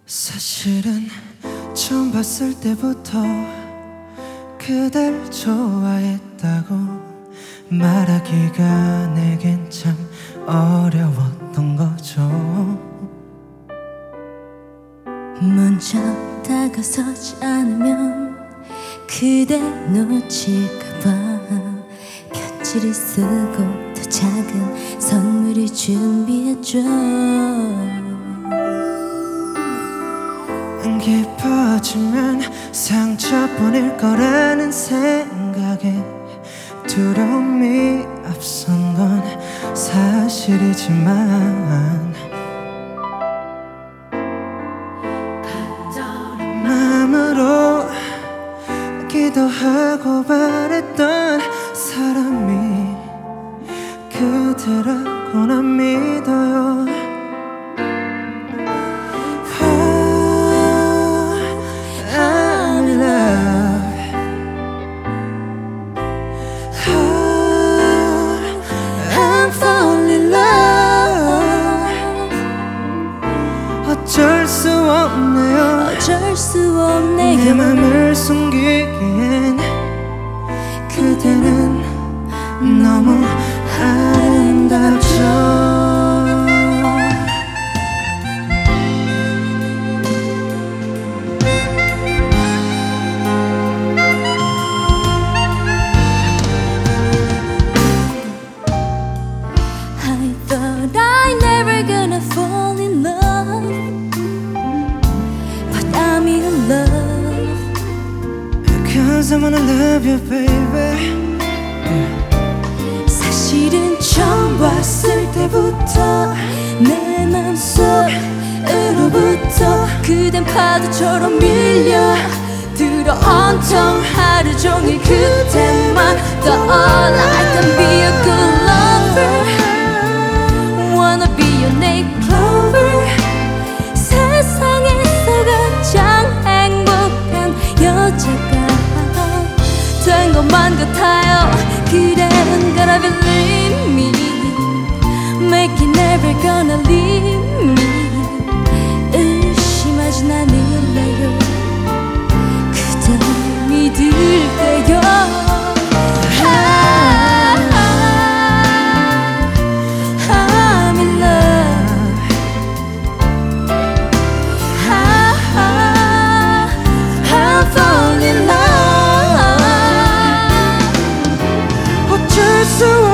사실은 처음 봤을 때부터 그댈 좋아했다고 말하기가 내겐 참 어려웠던 거죠. 먼저 다가서지 않으면 그대 놓칠까봐 편지를 쓰고 더 작은 선물을 준비했죠. 안 깊어지면 상처뿐일 거라는 생각에 두려움이 앞선 건 사실이지만 마음으로 기도하고 바랬던 사람이 그대라고 난 믿어요. I'm in love. I'm falling in love. 어쩔 수 없네요. 어쩔 수 없네요. 내 맘을 숨기기엔 그대는 너무 아름답죠. I thought I never gonna fall in love, but I'm in love. Cause I wanna love you baby. 사실은 처음 봤을 때부터 내 맘속으로부터 그댄 파도처럼 밀려들어 온통 하루 종일 그대만 떠올라. I can be a good lover, wanna be your native clover. 세상에서 가장 행복한 여자가 된 것만 같아요. 그댄 gonna believe me, make it never gonna leave me. 의심하진 않을래요. 그댈 믿을게요. I'm in love. I'm falling in love. 어쩔 수